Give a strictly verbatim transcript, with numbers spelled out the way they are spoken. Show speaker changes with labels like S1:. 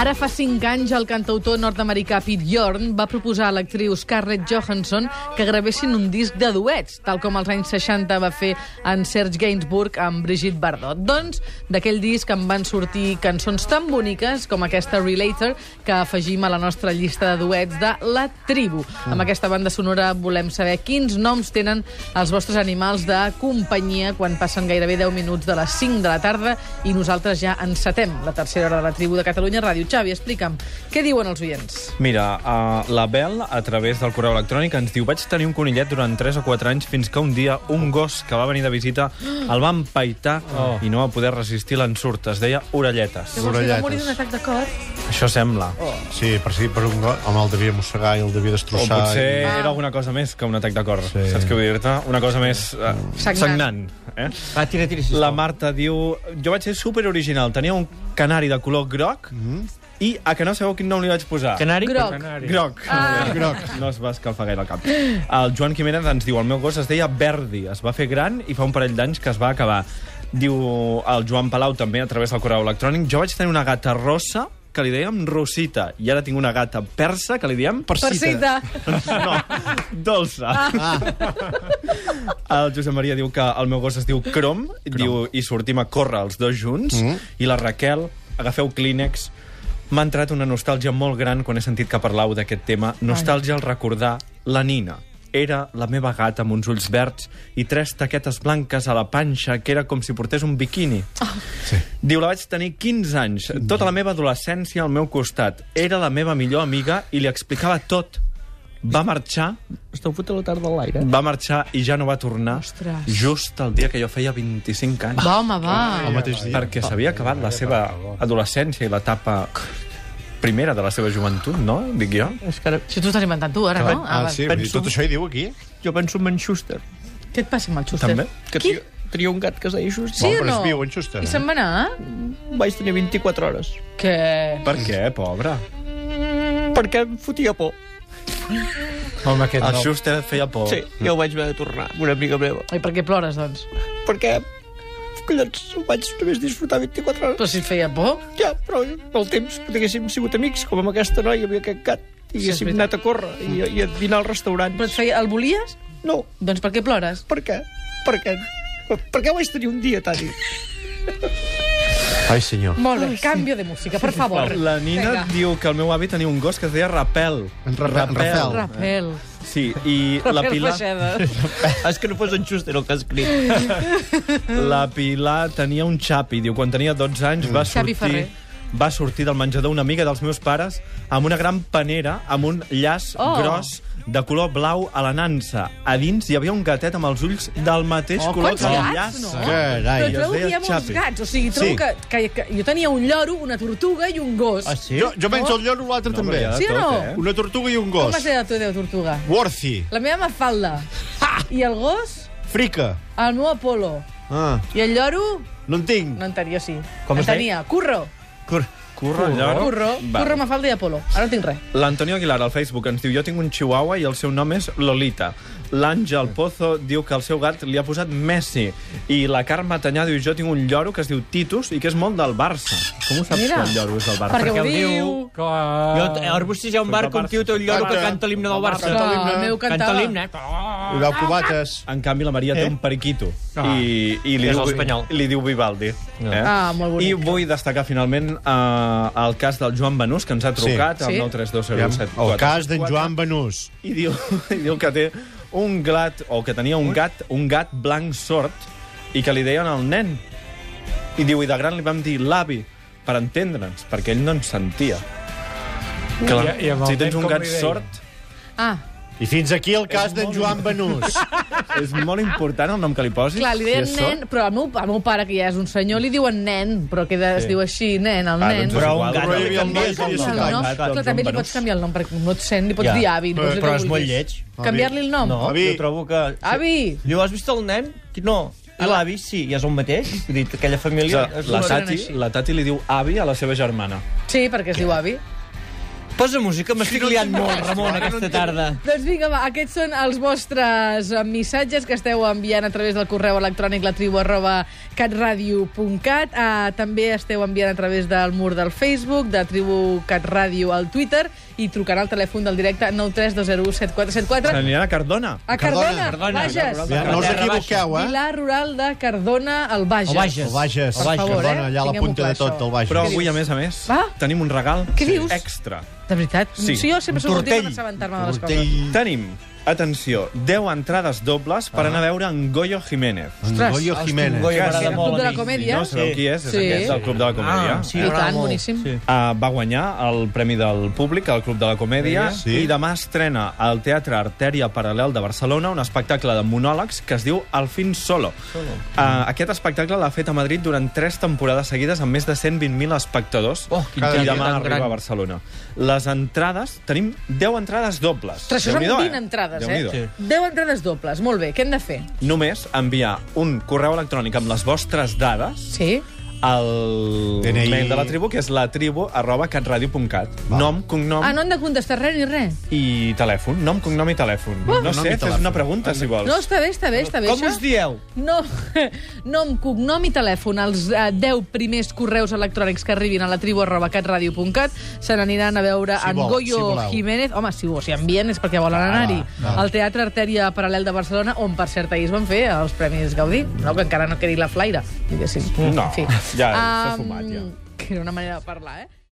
S1: Ara fa cinc anys el cantautor nord-americà Pete Yorn va proposar a l'actriu Scarlett Johansson que gravessin un disc de duets, tal com als anys seixanta va fer en Serge Gainsbourg amb Brigitte Bardot. Doncs d'aquell disc en van sortir cançons tan boniques com aquesta Relator que afegim a la nostra llista de duets de La Tribu. Mm. Amb aquesta banda sonora volem saber quins noms tenen els vostres animals de companyia quan passen gairebé deu minuts de les cinc de la tarda i nosaltres ja encetem la tercera hora de La Tribu de Catalunya Ràdio. Xavi, explica'm, què diuen els oients?
S2: Mira, uh, la Bel, a través del correu electrònic, ens diu: vaig tenir un conillet durant tres o quatre anys fins que un dia un gos que va venir de visita el va empaitar oh. i no va poder resistir l'ensurt. Es deia Orelletes.
S1: Llavors li va morir d'un atac de cor?
S2: Això sembla.
S3: Oh. Sí, per si per un gos, home, el devia mossegar i el devia destrossar.
S2: O potser
S3: i...
S2: era alguna cosa més que un atac de cor.
S3: Sí.
S2: Saps què vull dir-te? Una cosa més uh, sagnant. sagnant eh?
S4: Va, tira, tira, sisplau.
S2: La Marta diu: jo vaig ser superoriginal. Tenia un canari de color groc mm-hmm. i a que no sabeu quin nom li vaig posar?
S4: Canari?
S1: Groc.
S4: Canari.
S2: Groc.
S1: Ah.
S2: Groc. No es va escalfar gaire el cap. El Joan Quiménez ens diu: el meu gos es deia Verdi. Es va fer gran i fa un parell d'anys que es va acabar. Diu el Joan Palau també a través del correu electrònic: jo vaig tenir una gata rossa que li dèiem Rosita, i ara tinc una gata persa que li diem
S1: Persita.
S2: No, Dolça. Ah. El Josep Maria diu que el meu gos es diu Crom, Crom. Diu, i sortim a córrer els dos junts, mm. i la Raquel, agafeu Kleenex. M'ha entrat una nostàlgia molt gran quan he sentit que parlau d'aquest tema. Nostàlgia al recordar la Nina. Era la meva gata amb uns ulls verds i tres taquetes blanques a la panxa, que era com si portés un biquini. Oh. Sí. Diu, la vaig tenir quinze anys, tota la meva adolescència al meu costat. Era la meva millor amiga i li explicava tot. Va marxar...
S4: Esteu fotent la tarda a l'aire.
S2: Va marxar i ja no va tornar.
S1: Ostres.
S2: Just el dia que jo feia vint-i-cinc anys.
S1: Va, home, va.
S3: El mateix dia.
S2: Perquè s'havia acabat la seva adolescència i l'etapa primera de la seva joventut, no? Dic jo.
S4: És que ara...
S1: Si tu estàs inventant tu, ara, no?
S3: Ah, sí, penso... tot això hi diu aquí?
S4: Jo penso en en Schuster.
S1: Què et passa amb el Schuster?
S2: També?
S4: Que tenia, tenia un gat que es deia Schuster.
S1: Sí
S3: bon,
S1: o no?
S3: Però es viu, en Schuster.
S1: I se'n va anar?
S4: Vaig tenir vint-i-quatre hores.
S1: Què?
S2: Per què, pobre?
S4: Perquè em fotia por.
S3: Home, aquest
S2: El Schuster et feia por.
S4: Sí, jo ho vaig haver de tornar, una amiga meva.
S1: I per què plores, doncs?
S4: Perquè, collons, ho vaig només disfrutar vint-i-quatre hores.
S1: Però si et feia por?
S4: Ja, però pel temps que haguéssim sigut amics, com amb aquesta noia, amb aquest gat, i
S1: Sí, és
S4: haguéssim
S1: veritat.
S4: anat a córrer i, i a dinar al restaurant.
S1: Però et feia... El volies?
S4: No,
S1: Doncs per què plores?
S4: per què? Per què? Per què vaig tenir un dia, Tani?
S3: Ai, senyor.
S1: Molt bé, canvio de música, per favor.
S2: La Nina
S1: Vinga.
S2: diu que el meu avi tenia un gos que es deia Rapel.
S3: En Rapel. Rapel.
S1: Rapel.
S2: Sí, i la
S1: Rapel
S2: Pilar...
S1: Feixeda.
S4: És que no fos en Schuster el que ha escrit.
S2: La Pilar tenia un xapi. Diu, quan tenia dotze anys va
S1: Xavi
S2: sortir...
S1: Ferrer.
S2: Va sortir del menjador una amiga dels meus pares amb una gran panera, amb un llaç
S1: Oh.
S2: gros de color blau a la nansa. A dins hi havia un gatet amb els ulls del mateix
S1: Oh,
S2: color
S1: quants
S2: que el
S1: gats,
S2: llaç.
S1: no?
S3: Carai.
S1: Però
S2: I es
S1: trobo que
S2: deia
S1: hi ha molts
S2: Xapi.
S1: gats. O sigui, trobo
S3: Sí.
S1: que, que, que... Jo tenia un lloro, una tortuga i un gos.
S4: Ah, sí?
S3: Jo, jo penso el lloro, l'altre
S2: No,
S3: també.
S2: però hi ha de
S1: Sí o
S2: tot,
S1: no?
S2: eh?
S3: Una tortuga i un
S1: Com
S3: gos.
S1: va ser la teva tortuga?
S3: Worthy.
S1: La meva Mafalda. I el gos?
S3: Frica.
S1: El meu Apolo.
S3: Ah,
S1: I el lloro?
S3: no en tinc.
S1: No en tenia, sí.
S4: Com
S1: en
S4: es deia?
S1: tenia. Curro.
S4: Cur...
S2: Curro, lloro.
S1: Curro.
S2: Va.
S1: Curro, Mafalda i Apolo. Ara no tinc res.
S2: L'Antonio Aguilar al Facebook ens diu: jo tinc un chihuahua i el seu nom és Lolita. L'Àngel Pozo diu que el seu gat li ha posat Messi. I la Carme Tanyà diu: jo tinc un lloro que es diu Titus i que és molt del Barça. Com ho saps
S1: Mira.
S2: que el lloro és del Barça?
S1: Perquè ho
S4: el
S1: diu.
S4: Jo, a Arbúcies hi ha un bar que un tio té un lloro que canta l'himne del Barça.
S1: Clar, el meu
S4: Canta
S1: cantava.
S4: l'himne.
S3: I veu cubates.
S2: En canvi, la Maria té un periquito. I, i li,
S4: És
S2: diu,
S4: l'espanyol.
S2: li diu Vivaldi. Eh?
S1: Ah, molt bonic.
S2: I vull destacar finalment eh, el cas del Joan Benús, que ens ha trucat
S1: Sí.
S2: al
S1: Sí.
S2: nou tres dos zero
S3: Aviam,
S2: set
S3: el cas d'en Joan Benús.
S2: I diu, i diu que té un gat, o que tenia un gat, un gat blanc sord, i que li deien el nen. I diu, i de gran li vam dir l'avi, per entendre'ns, perquè ell no ens sentia. Clar,
S5: I- i amb el
S2: si tens
S5: nen
S2: un
S5: com
S2: gat
S5: li deia?
S2: sord,
S1: Ah,
S3: I fins aquí el cas d'en Joan Benús.
S2: és molt important el nom que li posis.
S1: clar, li deien
S2: si és sord.
S1: nen, però al meu, al meu pare, que ja és un senyor, li diuen nen, però que de, es
S2: Sí.
S1: diu així, nen, el
S2: Ah,
S1: nen.
S2: doncs
S4: Però
S2: igual,
S4: un gat
S2: però
S4: no
S2: hi
S4: li
S2: havia
S4: canvies
S2: el nom.
S4: el
S1: Canviar el
S4: nom.
S1: nom.
S2: Gat,
S1: Clar,
S2: Joan
S1: també li
S2: Benús.
S1: pots canviar el nom, perquè no et sent, li pots
S4: Ja.
S1: dir avi.
S4: Però,
S1: pots dir
S4: però
S1: que
S4: és molt
S1: vulguis.
S4: lleig.
S1: Canviar-li el nom?
S4: No,
S3: Avi.
S4: jo trobo que...
S1: Avi!
S4: Diu, has vist el nen? No. I l'avi, sí, i és el mateix. Vull dir, aquella
S2: O
S4: família...
S2: sigui,
S4: és
S2: la,
S1: Funcionen
S2: Tati,
S1: així.
S2: la Tati li diu avi a la seva germana.
S1: Sí, perquè es diu avi.
S4: Posa música, m'estic liant molt, Ramon, aquesta tarda.
S1: Doncs vinga, va, aquests són els vostres eh, missatges que esteu enviant a través del correu electrònic latribu arroba catradio punt cat. Uh, també esteu enviant a través del mur del Facebook, de Tribu Catradio al Twitter, i trucarà al telèfon del directe nou tres dos zero u set quatre set quatre.
S2: Se n'anirà a Cardona.
S1: A Cardona,
S4: Cardona,
S1: Bages.
S3: Ja, no us equivoqueu, eh?
S1: Vilar Rural de Cardona, al Bages.
S4: Al Bages.
S3: El Bages,
S1: Per favor,
S3: Cardona,
S1: eh?
S3: allà a la
S1: Tinguem-ho
S3: punta
S1: clar,
S3: de tot,
S1: això.
S3: el Bages.
S2: Però
S1: Què
S2: avui,
S1: dius?
S2: a més a més,
S1: Va?
S2: tenim un regal
S1: Què dius?
S2: extra.
S1: De veritat?
S2: Sí.
S1: sí jo sempre soc l'última en
S3: Tortell.
S1: assabentar-me de les coses.
S3: Tortell.
S2: Tenim, atenció, deu entrades dobles per anar a veure en Goyo Jiménez.
S3: En
S1: Ostres.
S3: Goyo
S4: Hosti,
S3: Jiménez.
S4: en Goyo
S2: Que
S4: m'agrada
S2: sí.
S1: El
S4: molt
S1: Club de
S4: a
S1: la
S4: mi.
S1: Comèdia.
S2: No sabeu
S4: Sí.
S2: qui és? És
S1: Sí.
S2: aquest, del Club de la Comèdia.
S4: Ah, sí.
S1: I
S4: m'agrada
S1: tant,
S4: molt.
S1: boníssim.
S4: Sí.
S2: Uh, va guanyar el Premi del Públic al Club de la Comèdia
S3: Sí.
S2: i demà estrena al Teatre Artèria Paral·lel de Barcelona un espectacle de monòlegs que es diu El fin solo.
S4: Solo.
S2: Uh, aquest espectacle l'ha fet a Madrid durant tres temporades seguides amb més de cent vint mil espectadors
S4: Oh, quin
S2: i
S4: teatre
S2: demà
S4: tan
S2: arriba
S4: gran.
S2: a Barcelona. Les entrades, tenim deu entrades dobles.
S1: Ostres, això són
S2: Déu-n'hi-do,
S1: vint entrades, eh?
S2: Déu-n'hi-do.
S4: Sí.
S1: deu entrades dobles. Molt bé, què hem de fer?
S2: Només enviar un correu electrònic amb les vostres dades
S1: Sí?
S2: al
S3: D N I.
S2: mail de la tribu, que és latribu arroba catradio punt cat.
S3: Va.
S2: Nom, cognom
S1: Ah, no hem de contestar res ni res.
S2: i telèfon. Nom, cognom i telèfon. No
S3: Nom
S2: sé,
S3: i
S2: fes
S3: telèfon.
S2: una pregunta, si vols.
S1: No, està bé, està bé, està bé,
S4: Com
S1: això.
S4: us dieu?
S1: No, nom, cognom i telèfon. Els eh, deu primers correus electrònics que arribin a la tribu arroba catradio punt cat se n'aniran a veure
S3: Si
S1: en
S3: vol,
S1: Goyo
S3: si voleu.
S1: Jiménez. Home, si ho si envien és perquè volen
S3: Ah,
S1: anar-hi.
S3: va, va.
S1: Al Teatre Artèria Paral·lel de Barcelona, on, per cert, ahir es van fer els Premis Gaudí. No, que encara no quedi la flaire, diguéssim.
S2: No,
S1: En fi.
S2: ja s'ha
S1: Am,
S2: fumat, ja.
S1: Que era una manera de parlar, eh?